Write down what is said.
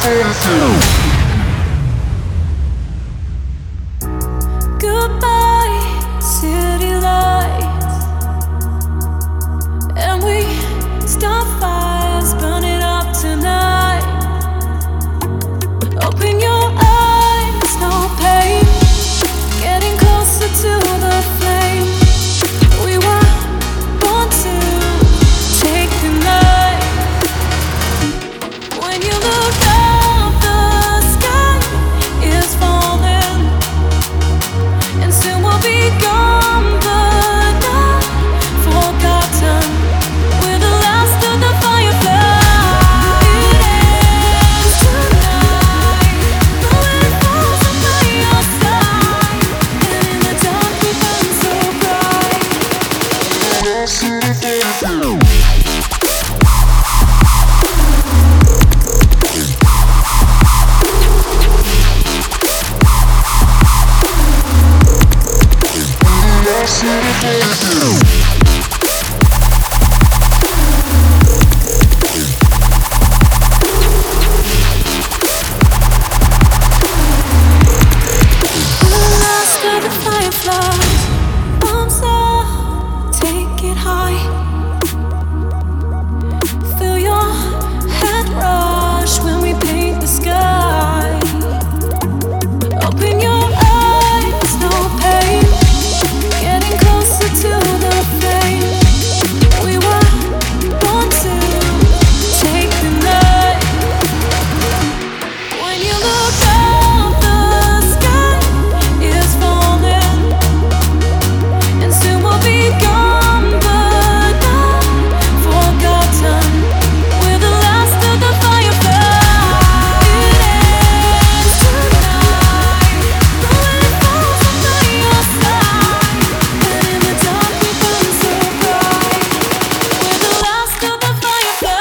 Goodbye, city lights, and we start fires burning up tonight. Open your eyes, no pain, getting closer to the flame. We were born to take the night. When you look up, the sky is falling, and soon we'll be gone, but not forgotten. We're the last of the fireflies. It ends tonight, the wind falls by your side, and in the dark we burn so bright. Bombs up, take it high. Feel your head rush when we paint the sky. Open your eyes, no pain, getting closer to the flame. We were born to take the night. When you look up, the sky is falling, and soon we'll be gone, but not forgotten. We're the last of the fireflies. It ends tonight, the wind falls by your side, and in the dark we burn so bright. We're the last of the fireflies.